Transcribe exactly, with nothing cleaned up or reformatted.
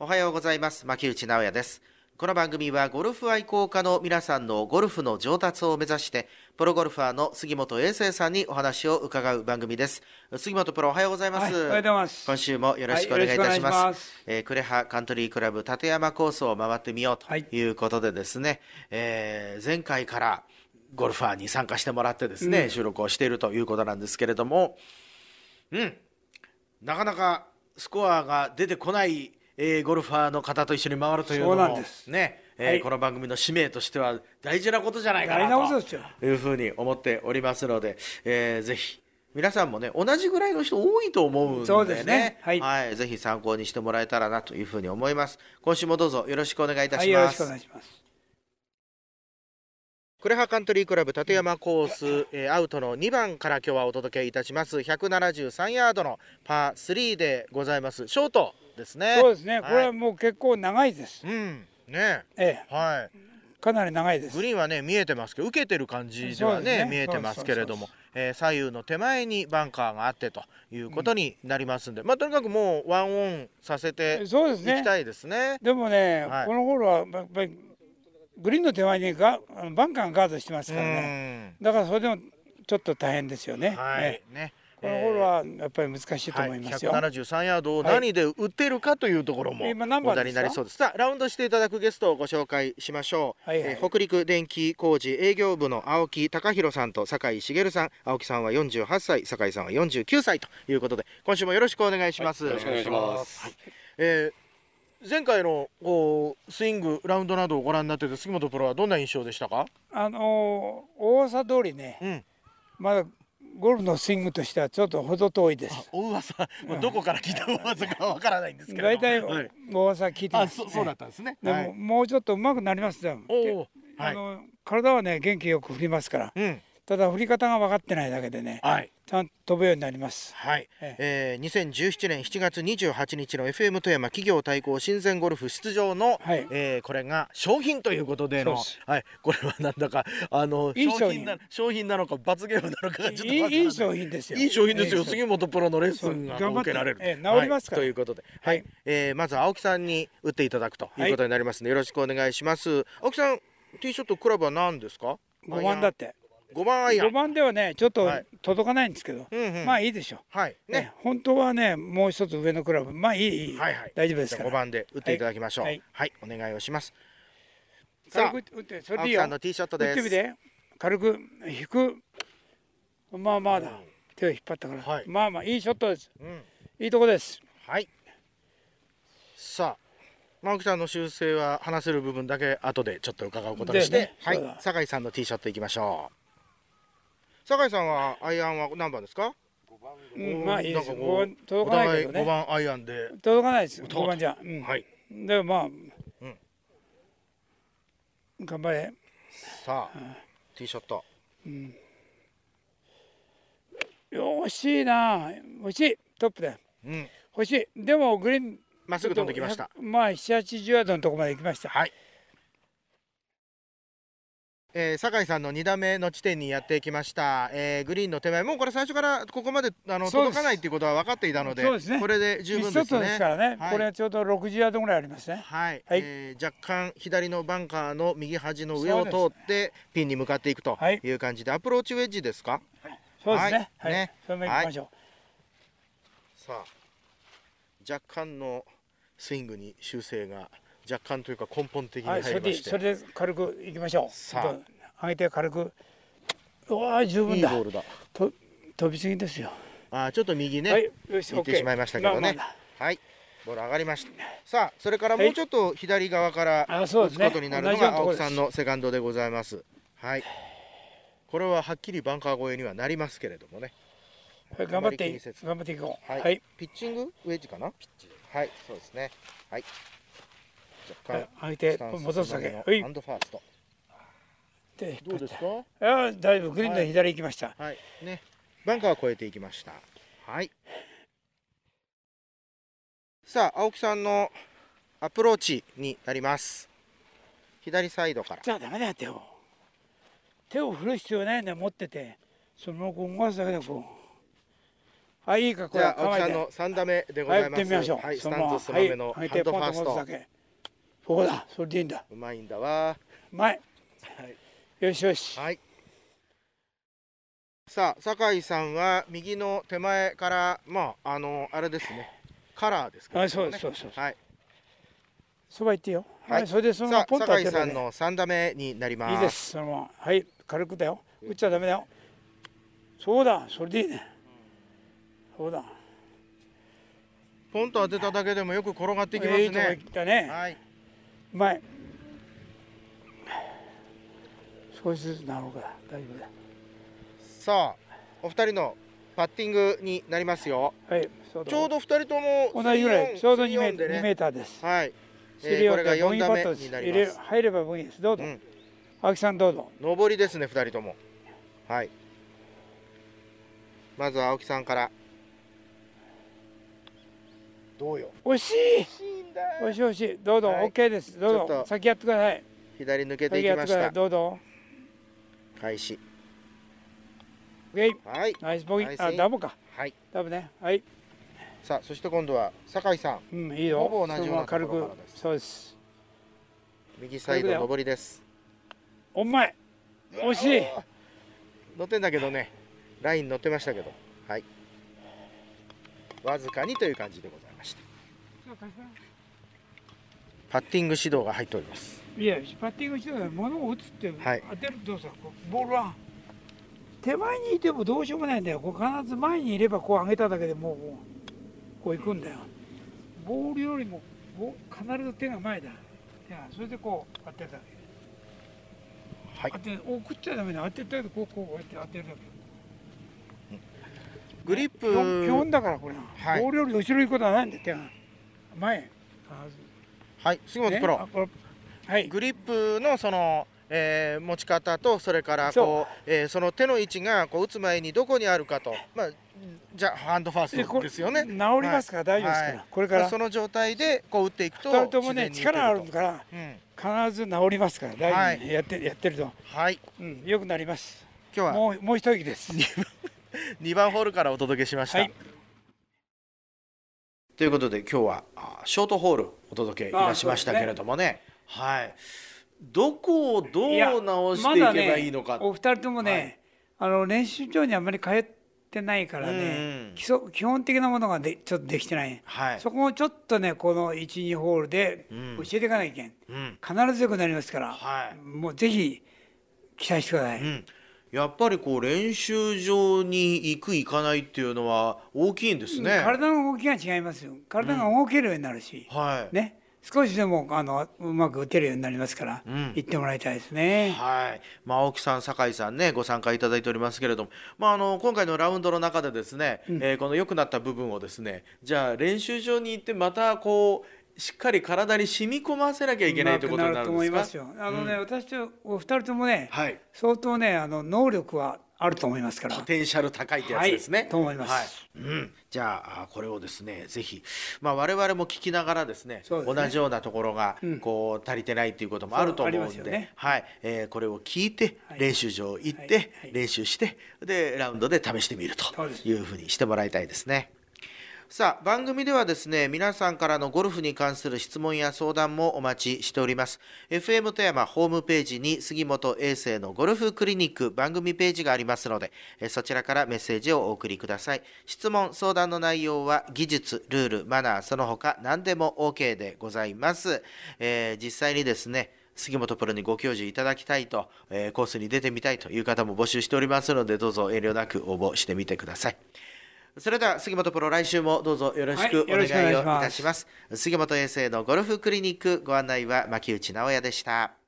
おはようございます。牧内直也です。この番組はゴルフ愛好家の皆さんのゴルフの上達を目指してプロゴルファーの杉本英生さんにお話を伺う番組です。杉本プロ、おはようございます。 はい、おはようございます。 今週もよろしくお願いいたします。はい、えー、クレハカントリークラブ立山コースを回ってみようということでですね、はい、えー、前回からゴルファーに参加してもらってですね、うん、収録をしているということなんですけれども、うんなかなかスコアが出てこないえー、ゴルファーの方と一緒に回るというのもね、えーはい、この番組の使命としては大事なことじゃないかなというふうに思っておりますので、えー、ぜひ皆さんもね同じぐらいの人多いと思うんでね、 そうですね、はいはい、ぜひ参考にしてもらえたらなというふうに思います。今週もどうぞよろしくお願いいたします。はい、 よろしくお願いします。 クレハカントリークラブ立山コース、えー、アウトのにばんから今日はお届けいたします。ひゃくななじゅうさんヤードのパースリーでございます。ショートですね。 そうですね、はい、これはもう結構長いです。 うんねええ、 はい、 かなり長いです。 グリーンはね見えてますけど、受けてる感じでは ね, ね見えてますけれども、えー、左右の手前にバンカーがあってということになりますんで、うん、まあとにかくもうワンオンさせていきたいですね。 でもね、はい、このホールはやっぱりグリーンの手前にガバンカーがガードしてますからね、だからそれでもちょっと大変ですよね。 はいね、 このホールはやっぱり難しいと思いますよ。 はい、ひゃくななじゅうさんヤードを何で打ってるかというところも問題になりそうです。さあラウンドしていただくゲストをご紹介しましょう。はいはい、えー、北陸電気工事営業部の青木貴弘さんと酒井茂さん。青木さんはよんじゅうはっさい、酒井さんはよんじゅうきゅうさいということで今週もよろしくお願いします。 はい、よろしくお願いします。 はい、えー前回のこうスイングラウンドなどをご覧になってて杉本プロはどんな印象でしたか？ あのー、大噂通りね、うん、まだゴルフのスイングとしてはちょっと程遠いです。 大噂、まあ、どこから聞いた噂かわからないんですけど、 大体大噂聞いてます、 ね。あ、そ、そうだったんですね。 でも、はい、もうちょっと上手くなりますよ。おあの、はい、体はね元気よく振りますから、うん、ただ振り方が分かってないだけでね、はい、ちゃんと飛ぶようになります。 はい、ええー、にせんじゅうななねんしちがつにじゅうはちにちの エフエム 富山企業対抗親善ゴルフ出場の、はい、えー、これが商品ということでの、はい、これはなんだかあのいい商品な商品なのか罰ゲームなのかちょっといいいい商品ですよ。 いい商品ですよ。杉本プロのレッスンが受けられる、 えー、治りますから、 はい、ということで、はい、えー、まず青木さんに打っていただくということになりますので、はい、よろしくお願いします。青木さん、ティーショットクラブは何ですか？ ごばんだって。 ごばんアイアン。 ごばんではねちょっと届かないんですけど、はい、うんうん、まあいいでしょう。はいね、本当はねもう一つ上のクラブ、まあいい、いい、はいはい、大丈夫ですから。 ごばんで打っていただきましょう。はい、はいはい、お願いをします。 さあ、打ってそれでいいよ。 青木さんのティーショットです。 打ってみて、軽く引く、まあまあだ、手を引っ張ったから、はい、まあまあいいショットです。うん、いいとこです。 はい。さあ。青木さんの修正は話せる部分だけ後でちょっと伺うことにして、ね、はい、酒井さんのティーショットいきましょう。酒井さんはアイアンは何番ですか？ ごばん、うん、まあいいですよ。ごばん届かないけどね。 ごばんアイアンで届かないです。ごばんじゃ、うん、 はい。 でもまあ、うん、頑張れ。 さあ、うん、ティーショット、うん、 惜しいな、惜しい、トップで、うん、惜しい。でもグリーンまっすぐ飛んできました。 まあななじゅうはちじゅうヤードのところまで行きました。 はい。えー、酒井さんのに打目の地点にやってきました、えー、グリーンの手前、もうこれ最初からここまであの届かないということは分かっていたので、そうですね、これで十分ですね。 ですからね、はい、これはちょうどろくじゅうヤードぐらいありますね。 はい、はい、えー、若干左のバンカーの右端の上を通ってピンに向かっていくという感じで、アプローチウェッジですか？ はい、そうですね。はい、ね、それも行きましょう。はい、 さあ若干のスイングに修正が若干というか根本的に入りまして、はい、 それで軽くいきましょう。さあ上げて軽く、うわ十分だ。 いいボールだ。 と飛びすぎですよ。 あちょっと右ね、はい、行ってしまいましたけどね。はい、ボール上がりました。さあそれからもうちょっと左側から打つことになるのが青木さんのセカンドでございます。はい、これははっきりバンカー越えにはなりますけれどもね。 はい、頑張って頑張っていこう。 はい、はい、ピッチングウェッジかな。はい、そうですね。はい。若干相手戻すだけ。 ハンドファースト。 でどうですか？ あ、大丈夫。グリーンの左行きました。 はい。ね。バンカーを越えていきました。はい。さあ青木さんのアプローチになります。左サイドから。 じゃあダメだよ手を。手を振る必要ないんだよ持ってて。そのまま動かすだけでこはい、いいか、これ。じゃあ、青木さんの三打目でございます。はい、 やってみましょう。 はい、スタンドスマメのハンドファースト。 そうだ、それでいいんだ。 うまいんだわ。 うまい。はい。よしよし。 はい。さあ、酒井さんは右の手前から、まあ、あの、あれですね。カラーですけどね。 あ、そうです、そうです。 はい。 そば行ってよ。 はい、それでそのままポンと当てる。酒井さんの三打目になります。 いいです。そのまま。はい、軽くだよ。打っちゃダメだよ。そうだ、それでいいね。そうだ。 ポンと当てただけでもよく転がってきますね。いいとこ行ったね。 はい。 うまい。少しずつなろうか。大丈夫だ。 さあ、お二人のパッティングになりますよ。 はい。 ちょうど二人とも同じぐらい。ちょうどにメーターです。 はい。えー、これがよん打目になります。 入ればボギーです。どうぞ。うん、青木さんどうぞ。 上りですね、二人とも。はい。まずは青木さんから。どうよ。 惜しい。惜しい惜しい。どうぞ。オッケーです。どうぞ。先やってください。 左抜けていきました。 どうぞ。 開始。 はい。 はい。 ナイスボギー。あ、ダブか。 はい。 ダブね。はい。 さあ、そして今度は酒井さん。 うん、いいよ。 ほぼ同じようなところからです。 そうです。 右サイド上りです。 お前。惜しい。 乗ってんだけどね。ライン乗ってましたけど。はい。わずかにという感じでございました。パッティング指導が入っております。 いや、パッティング指導は物を打つって当てる動作、ボールは手前にいてもどうしようもないんだよ。こう必ず前にいればこう上げただけでもうこう行くんだよ。ボールよりも必ず手が前だ。それでこう当てるだけ。はい。当て送っちゃダメだ。当てたらこうこうやって当てるだけ。 グリップ基本だからこれ、はい、ボールより後ろに行くことはないんだよ。手が前。 はい、杉本プロ、ね、はい、グリップのその、えー、持ち方とそれからこう、えー、その手の位置がこう打つ前にどこにあるかと、まあ、じゃあハンドファーストですよね。 治りますから、はい、大丈夫ですから、はい、これから、まあ、 その状態でこう打っていくとふたりともね力あるから、うん、必ず治りますから、大丈夫、はい、やってやってると、 はい、 うん、よくなります。 今日はもうもう一息です。 にばんホールからお届けしました。はい、ということで今日はショートホールお届けいたしましたけれども ね, ね、はい、どこをどう直していけばいいのか、 ね、お二人ともね、はい、あの練習場にあんまり通ってないからね、うん、基礎基本的なものがでちょっとできてない、はい、そこをちょっとねこのいち、にホールで教えていかなきゃいけん、うん、必ず良くなりますから、はい、もうぜひ期待してください。うん、 やっぱりこう練習場に行く行かないっていうのは大きいんですね。 体の動きが違いますよ。体が動けるようになるし、うん、はい、ね、少しでもあのうまく打てるようになりますから、うん、行ってもらいたいですね。 はい、まあ、青木さん、酒井さんねご参加いただいておりますけれども、まあ、あの今回のラウンドの中でですね、うん、えー、この良くなった部分をですね、じゃあ練習場に行ってまたこうしっかり体に染み込ませなきゃいけないということになるんですか。 なると思いますよ。あのね、うん、私とお二人ともね、はい、相当ねあの能力はあると思いますから。 ポテンシャル高いってやつですね。はい、 と思います。 はい、うん、じゃあこれをですねぜひ、まあ、我々も聞きながらですね、ですね同じようなところがこう足りてないっていうこともあると思うんで、ね、はい、えー、これを聞いて練習場行って、はいはい、練習してでラウンドで試してみるというふうにしてもらいたいですね。さあ、番組ではですね皆さんからのゴルフに関する質問や相談もお待ちしております。 エフエム 富山ホームページに杉本英生のゴルフクリニック番組ページがありますので、そちらからメッセージをお送りください。質問相談の内容は技術、ルール、マナー、その他何でも OK でございます。えー、実際にですね杉本プロにご教授いただきたいと、えー、コースに出てみたいという方も募集しておりますので、どうぞ遠慮なく応募してみてください。それでは杉本プロ、来週もどうぞよろしくお願いをいたします。杉本英生のゴルフクリニック、ご案内は牧内直哉でした。